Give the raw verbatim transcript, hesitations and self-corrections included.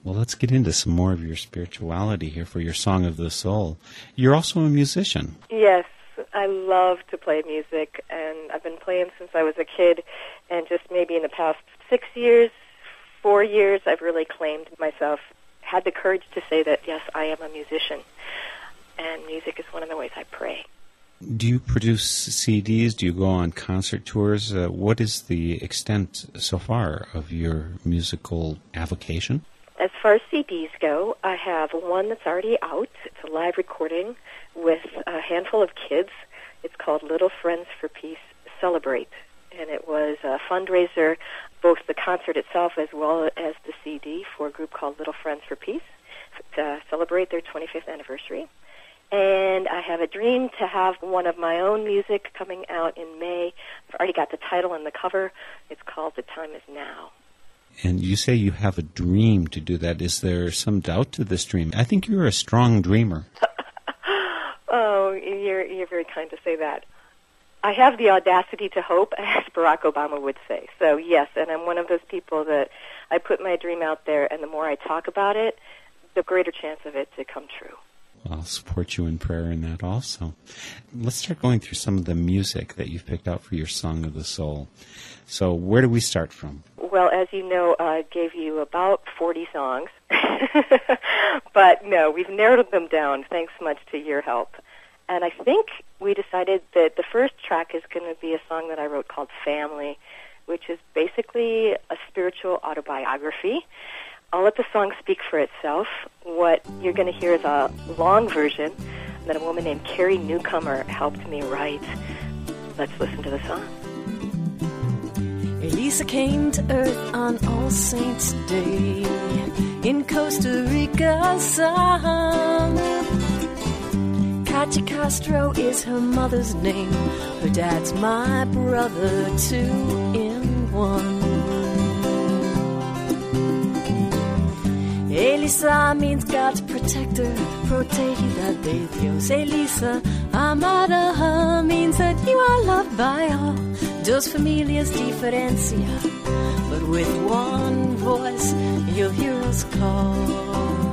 Well, let's get into some more of your spirituality here for your Song of the Soul. You're also a musician. Yes, I love to play music, and I've been playing since I was a kid, and just maybe in the past six years, four years, I've really claimed myself, had the courage to say that, yes, I am a musician, and music is one of the ways I pray. Do you produce C Ds? Do you go on concert tours? Uh, what is the extent so far of your musical avocation? As far as C Ds go, I have one that's already out. It's a live recording with a handful of kids. It's called Little Friends for Peace Celebrate. And it was a fundraiser, both the concert itself as well as the C D, for a group called Little Friends for Peace to celebrate their twenty-fifth anniversary. And I have a dream to have one of my own music coming out in May. I've already got the title and the cover. It's called The Time Is Now. And you say you have a dream to do that. Is there some doubt to this dream? I think you're a strong dreamer. Oh, you're, you're very kind to say that. I have the audacity to hope, as Barack Obama would say. So, yes, and I'm one of those people that I put my dream out there, and the more I talk about it, the greater chance of it to come true. I'll support you in prayer in that also. Let's start going through some of the music that you've picked out for your Song of the Soul. So where do we start from? Well, as you know, I gave you about forty songs. But no, we've narrowed them down thanks much to your help. And I think we decided that the first track is going to be a song that I wrote called Family, which is basically a spiritual autobiography. I'll let the song speak for itself. What you're going to hear is a long version that a woman named Carrie Newcomer helped me write. Let's listen to the song. Elisa came to Earth on All Saints' Day in Costa Rica sun. Katya Castro is her mother's name. Her dad's my brother, two in one. Elisa means God's protector, protegida de Dios. Elisa, amada means that you are loved by all. Dos familias diferencia, but with one voice you'll hear us call.